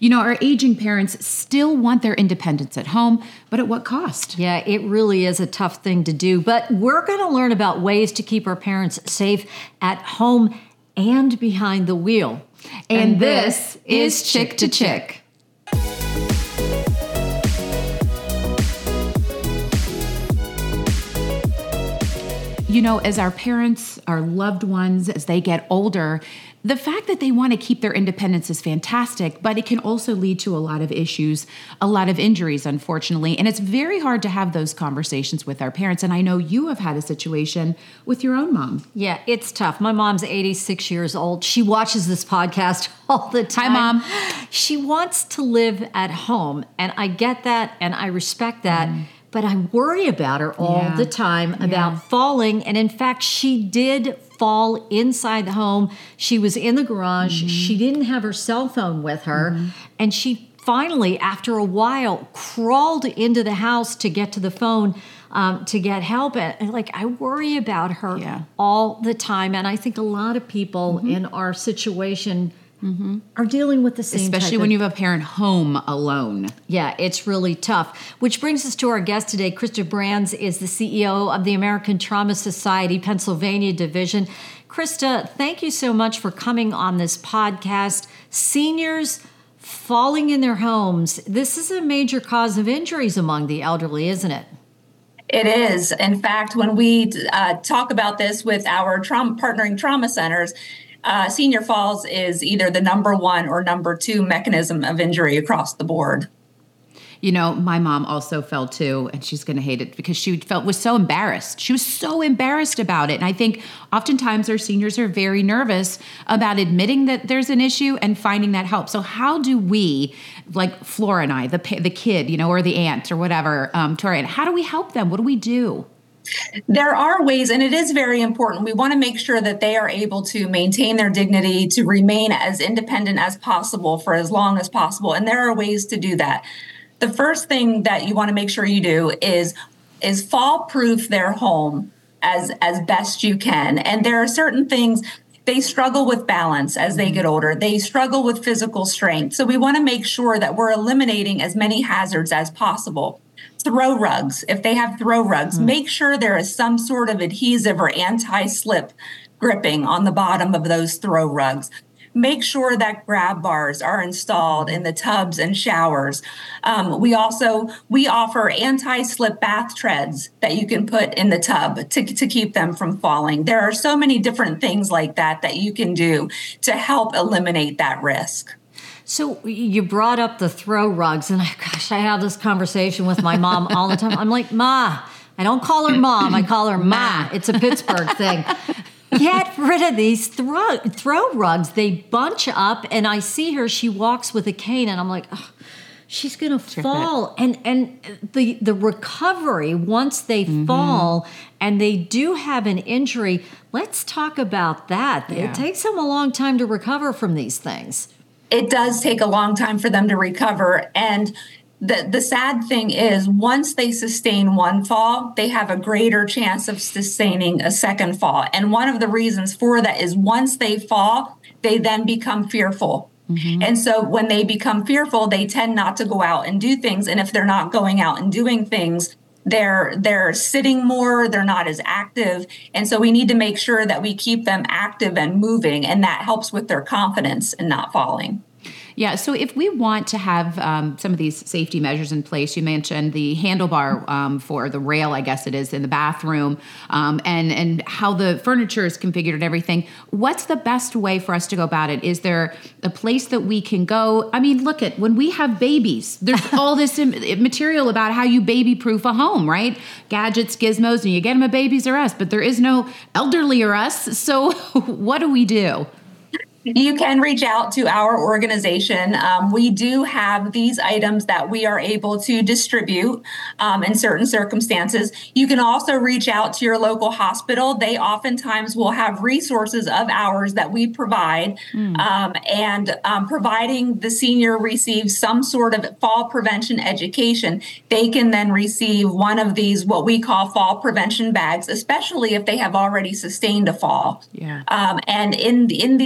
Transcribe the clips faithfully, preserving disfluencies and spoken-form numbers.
You know, our aging parents still want their independence at home, but at what cost? Yeah, it really is a tough thing to do. But we're going to learn about ways to keep our parents safe at home and behind the wheel. And, and this is Chick to Chick. You know, as our parents, our loved ones, as they get older, the fact that they want to keep their independence is fantastic, but it can also lead to a lot of issues, a lot of injuries, unfortunately. And it's very hard to have those conversations with our parents. And I know you have had a situation with your own mom. Yeah, it's tough. My mom's eighty-six years old. She watches this podcast all the time. Hi, Mom. She wants to live at home. And I get that and I respect that. Mm. But I worry about her all yeah. the time about yeah. falling. And in fact, she did fall inside the home. She was in the garage. Mm-hmm. She didn't have her cell phone with her. Mm-hmm. And she finally, after a while, crawled into the house to get to the phone um, to get help. And like, I worry about her yeah. all the time. And I think a lot of people mm-hmm. in our situation Mm-hmm. are dealing with the same Especially type when of, you have a parent home alone. Yeah, it's really tough. Which brings us to our guest today. Krista Brands is the C E O of the American Trauma Society Pennsylvania Division. Krista, thank you so much for coming on this podcast. Seniors falling in their homes. This is a major cause of injuries among the elderly, isn't it? It is. In fact, when we uh, talk about this with our trauma, partnering trauma centers, Uh, senior falls is either the number one or number two mechanism of injury across the board. You know, my mom also fell too, and she's going to hate it because she felt was so embarrassed. She was so embarrassed about it. And I think oftentimes our seniors are very nervous about admitting that there's an issue and finding that help. So how do we, like Flora and I, the the kid, you know, or the aunt or whatever, um, to our aunt, how do we help them? What do we do? There are ways, and it is very important. We want to make sure that they are able to maintain their dignity, to remain as independent as possible for as long as possible. And there are ways to do that. The first thing that you want to make sure you do is, is fall-proof their home as, as best you can. And there are certain things. They struggle with balance as they get older. They struggle with physical strength. So we want to make sure that we're eliminating as many hazards as possible. Throw rugs. If they have throw rugs, mm. make sure there is some sort of adhesive or anti-slip gripping on the bottom of those throw rugs. Make sure that grab bars are installed in the tubs and showers. Um, we also, we offer anti-slip bath treads that you can put in the tub to, to keep them from falling. There are so many different things like that that you can do to help eliminate that risk. So you brought up the throw rugs, and I, gosh, I have this conversation with my mom all the time. I'm like, Ma, I don't call her Mom, I call her Ma. It's a Pittsburgh thing. Get rid of these throw, throw rugs. They bunch up, and I see her, she walks with a cane, and I'm like, oh, she's going to fall. And and the, the recovery, once they mm-hmm. fall and they do have an injury, let's talk about that. Yeah. It takes them a long time to recover from these things. It does take a long time for them to recover. And the, the sad thing is, once they sustain one fall, they have a greater chance of sustaining a second fall. And one of the reasons for that is once they fall, they then become fearful. Mm-hmm. And so when they become fearful, they tend not to go out and do things. And if they're not going out and doing things, they're they're sitting more, they're not as active. And so we need to make sure that we keep them active and moving, and that helps with their confidence in not falling. Yeah, so if we want to have um, some of these safety measures in place, you mentioned the handlebar um, for the rail, I guess it is, in the bathroom, um, and, and how the furniture is configured and everything. What's the best way for us to go about it? Is there a place that we can go? I mean, look at when we have babies, there's all this material about how you baby-proof a home, right? Gadgets, gizmos, and you get them a Babies R Us, but there is no Elderly R Us, so what do we do? You can reach out to our organization. Um, we do have these items that we are able to distribute um, in certain circumstances. You can also reach out to your local hospital. They oftentimes will have resources of ours that we provide. Mm. Um, and um, providing the senior receives some sort of fall prevention education, they can then receive one of these, what we call fall prevention bags, especially if they have already sustained a fall. Yeah. Um, and in, in these bags,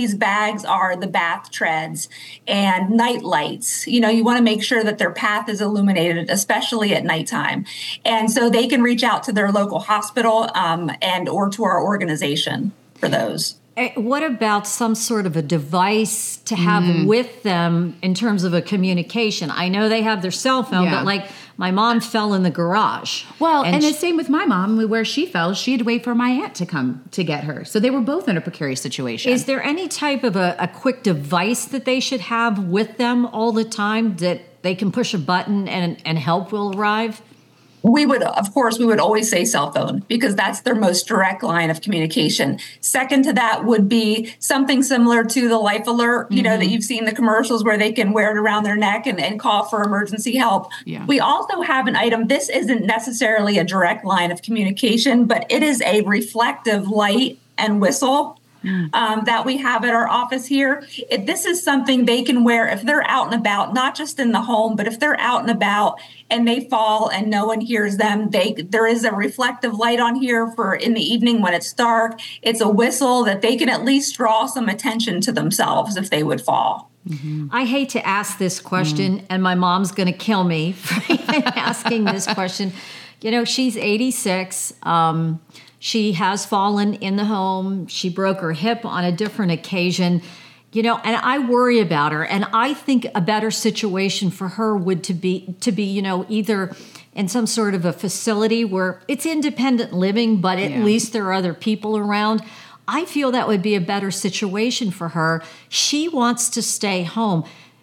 flags are the bath treads and night lights. You know, you want to make sure that their path is illuminated, especially at nighttime. And so they can reach out to their local hospital um, and or to our organization for those. What about some sort of a device to have mm. with them in terms of a communication? I know they have their cell phone, yeah. but like my mom fell in the garage. Well, and, and she, the same with my mom, where she fell, she had to wait for my aunt to come to get her. So they were both in a precarious situation. Is there any type of a, a quick device that they should have with them all the time that they can push a button and, and help will arrive? We would, of course, we would always say cell phone because that's their most direct line of communication. Second to that would be something similar to the Life Alert, you mm-hmm. know, that you've seen the commercials where they can wear it around their neck and, and call for emergency help. Yeah. We also have an item. This isn't necessarily a direct line of communication, but it is a reflective light and whistle. Um, that we have at our office here. It, this is something they can wear if they're out and about, not just in the home, but if they're out and about and they fall and no one hears them, they there is a reflective light on here for in the evening when it's dark. It's a whistle that they can at least draw some attention to themselves if they would fall. Mm-hmm. I hate to ask this question, mm. and my mom's going to kill me for even asking this question. You know, she's eighty-six. Um, She has fallen in the home. She broke her hip on a different occasion, you know, and I worry about her. And I think a better situation for her would to be, to be, you know, either in some sort of a facility where it's independent living, but at yeah. least there are other people around. I feel that would be a better situation for her. She wants to stay home.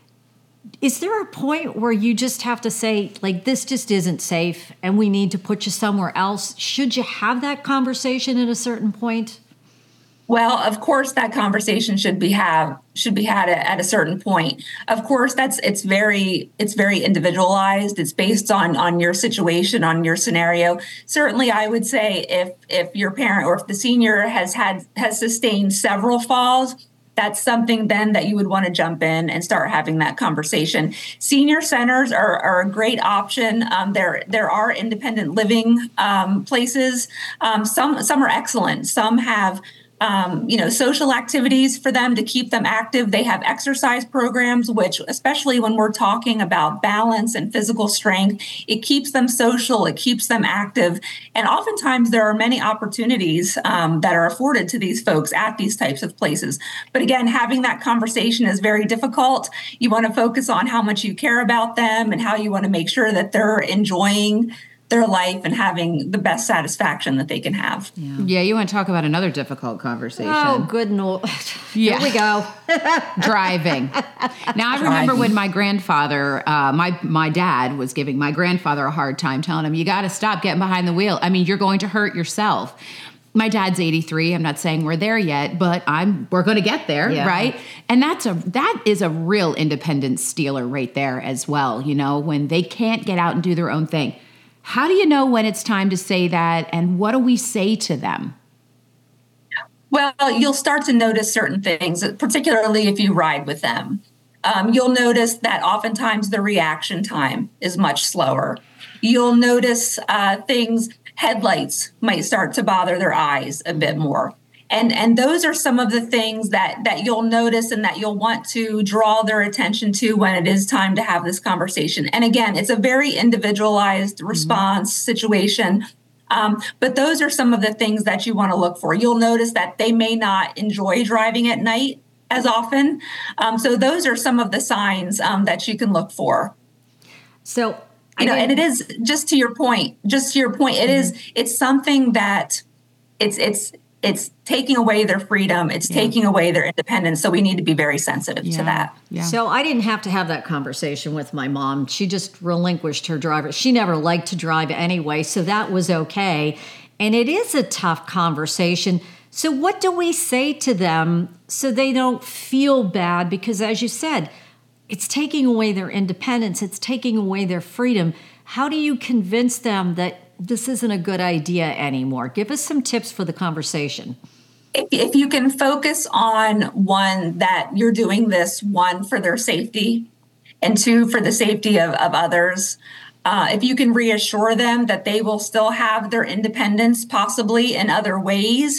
Is there a point where you just have to say, like, this just isn't safe and we need to put you somewhere else? Should you have that conversation at a certain point? Well, of course, that conversation should be have should be had at a certain point. Of course, that's it's very it's very individualized. It's based on on your situation, on your scenario. Certainly, I would say if if your parent or if the senior has had has sustained several falls, that's something then that you would want to jump in and start having that conversation. Senior centers are, are a great option. Um, there there are independent living um, places. Um, some some are excellent. Some have Um, you know, social activities for them to keep them active. They have exercise programs, which, especially when we're talking about balance and physical strength, it keeps them social, it keeps them active. And oftentimes there are many opportunities um, that are afforded to these folks at these types of places. But again, having that conversation is very difficult. You want to focus on how much you care about them and how you want to make sure that they're enjoying their life and having the best satisfaction that they can have. Yeah, yeah, you want to talk about another difficult conversation. Oh, good. No. Yeah. Here we go. Driving. Now, I remember when my grandfather, uh, my my dad was giving my grandfather a hard time, telling him, you got to stop getting behind the wheel. I mean, you're going to hurt yourself. My dad's eighty-three. I'm not saying we're there yet, but I'm we're going to get there, yeah. right? And that's a that is a real independence stealer right there as well, you know, when they can't get out and do their own thing. How do you know when it's time to say that, and what do we say to them? Well, you'll start to notice certain things, particularly if you ride with them. Um, you'll notice that oftentimes the reaction time is much slower. You'll notice uh, things, headlights might start to bother their eyes a bit more. And and those are some of the things that that you'll notice and that you'll want to draw their attention to when it is time to have this conversation. And again, it's a very individualized response mm-hmm. situation. Um, but those are some of the things that you want to look for. You'll notice that they may not enjoy driving at night as often. Um, so those are some of the signs um, that you can look for. So, you know, and it is just to your point, just to your point, it mm-hmm. is, it's something that it's, it's, It's taking away their freedom. It's yeah. taking away their independence. So we need to be very sensitive yeah. to that. Yeah. So I didn't have to have that conversation with my mom. She just relinquished her driver. She never liked to drive anyway, so that was okay. And it is a tough conversation. So what do we say to them so they don't feel bad? Because as you said, it's taking away their independence. It's taking away their freedom. How do you convince them that this isn't a good idea anymore? Give us some tips for the conversation. If, if you can focus on one, that you're doing this, one, for their safety, and two, for the safety of, of others. Uh, if you can reassure them that they will still have their independence, possibly in other ways,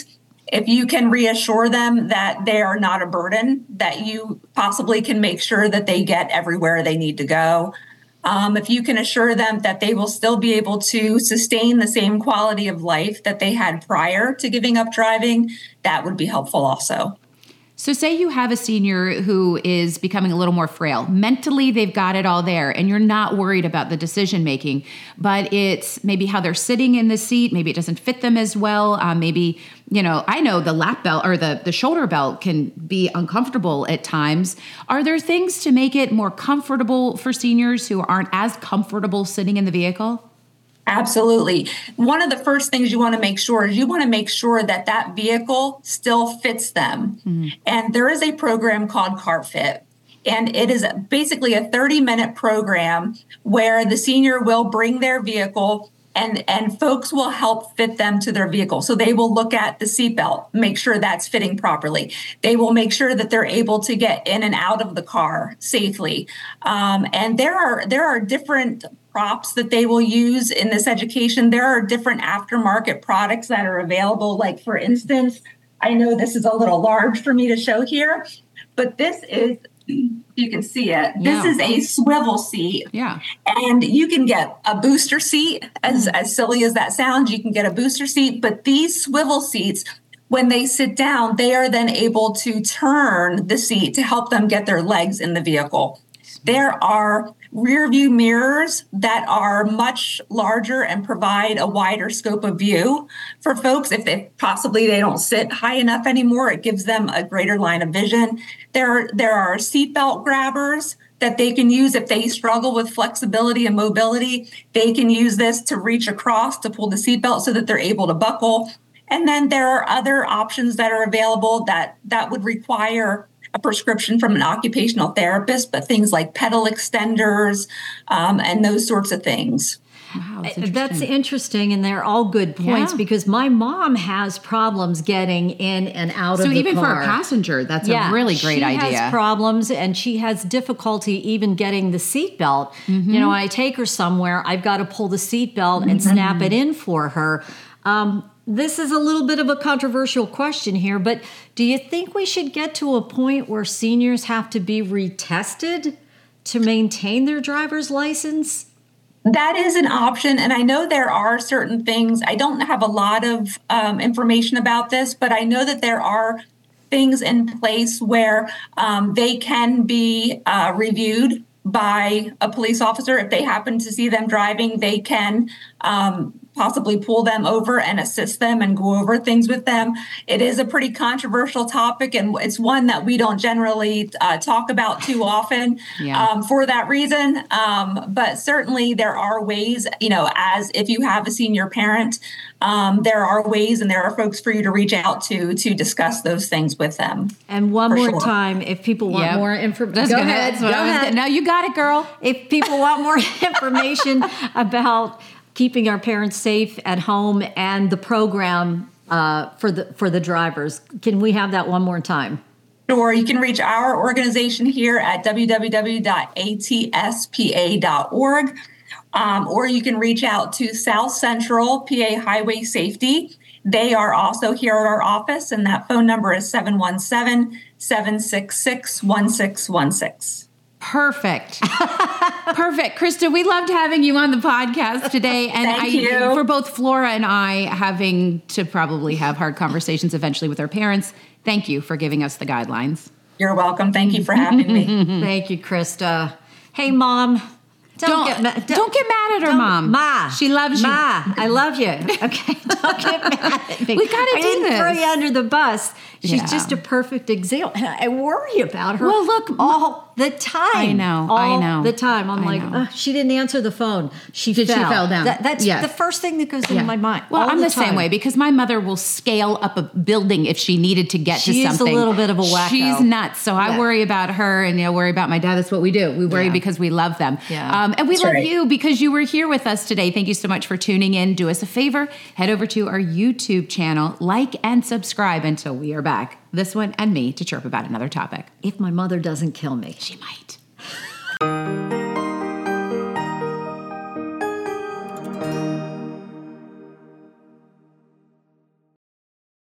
if you can reassure them that they are not a burden, that you possibly can make sure that they get everywhere they need to go. Um, if you can assure them that they will still be able to sustain the same quality of life that they had prior to giving up driving, that would be helpful also. So say you have a senior who is becoming a little more frail. Mentally, they've got it all there, and you're not worried about the decision making, but it's maybe how they're sitting in the seat. Maybe it doesn't fit them as well. Um, maybe, you know, I know the lap belt or the, the shoulder belt can be uncomfortable at times. Are there things to make it more comfortable for seniors who aren't as comfortable sitting in the vehicle? Absolutely. One of the first things you want to make sure is you want to make sure that that vehicle still fits them. Mm-hmm. And there is a program called CarFit. And it is basically a thirty minute program where the senior will bring their vehicle and, and folks will help fit them to their vehicle. So they will look at the seatbelt, make sure that's fitting properly. They will make sure that they're able to get in and out of the car safely. Um, and there are there are different props that they will use in this education. There are different aftermarket products that are available. Like, for instance, I know this is a little large for me to show here, but this is, you can see it. Yeah. This is a swivel seat. Yeah. And you can get a booster seat, as, mm. as silly as that sounds, you can get a booster seat, but these swivel seats, when they sit down, they are then able to turn the seat to help them get their legs in the vehicle. There are rear view mirrors that are much larger and provide a wider scope of view for folks. If they possibly they don't sit high enough anymore, it gives them a greater line of vision. There are, there are seatbelt grabbers that they can use if they struggle with flexibility and mobility. They can use this to reach across to pull the seatbelt so that they're able to buckle. And then there are other options that are available that, that would require a prescription from an occupational therapist, but things like pedal extenders um, and those sorts of things. Wow, that's interesting. interesting. That's interesting, and they're all good points yeah. because my mom has problems getting in and out so of the car. So even for a passenger, that's yeah, a really great she idea. She has problems, and she has difficulty even getting the seatbelt. Mm-hmm. You know, I take her somewhere, I've got to pull the seatbelt mm-hmm. and snap it in for her. Um, This is a little bit of a controversial question here, but do you think we should get to a point where seniors have to be retested to maintain their driver's license? That is an option. And I know there are certain things. I don't have a lot of um, information about this, but I know that there are things in place where um, they can be uh, reviewed by a police officer. If they happen to see them driving, they can um, possibly pull them over and assist them and go over things with them. It is a pretty controversial topic, and it's one that we don't generally uh, talk about too often yeah. um, for that reason. Um, but certainly there are ways, you know, as if you have a senior parent, um, there are ways and there are folks for you to reach out to to discuss those things with them. And one more sure. time, if people want yep. more information, go ahead. Go ahead. No, you got it, girl. If people want more information about keeping our parents safe at home and the program uh, for the for the drivers, can we have that one more time? Sure. You can reach our organization here at w w w dot a t s p a dot org, um, or you can reach out to South Central P A Highway Safety. They are also here at our office, and that phone number is seven one seven, seven six six, one six one six. Perfect. Perfect. Krista, we loved having you on the podcast today. And Thank I, you. for both Flora and I having to probably have hard conversations eventually with our parents, thank you for giving us the guidelines. You're welcome. Thank you for having me. Thank you, Krista. Hey, Mom. Don't, don't, get, ma- don't, don't get mad at her, Mom. Ma. She loves you. Ma, I love you. Okay, don't get mad at me. We got to do I didn't this. throw you under the bus. She's Yeah. just a perfect example. And I worry about her Well, look, all the time. I know, all I know. the time. I'm I like, know. oh, she didn't answer the phone. She Did fell. she fell down? That, that's Yes. the first thing that goes Yeah. into my mind. Well, all I'm the, the, same time. way because my mother will scale up a building if she needed to get She to is a something. little bit of a wacko. She's nuts. So I Yeah. worry about her and you know, worry about my dad. That's what we do. We worry Yeah. because we love them. Yeah. Um, and we That's love right. you because you were here with us today. Thank you so much for tuning in. Do us a favor. Head over to our YouTube channel, like and subscribe until we are back. This one and me to chirp about another topic. If my mother doesn't kill me. She might.